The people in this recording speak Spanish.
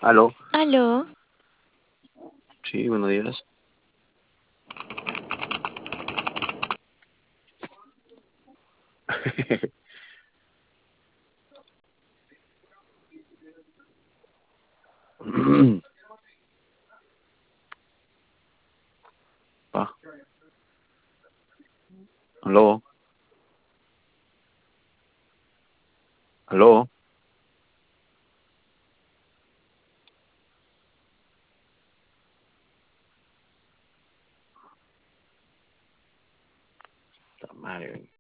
Aló, Aló, sí, buenos días. Ah, aló, aló, la madre.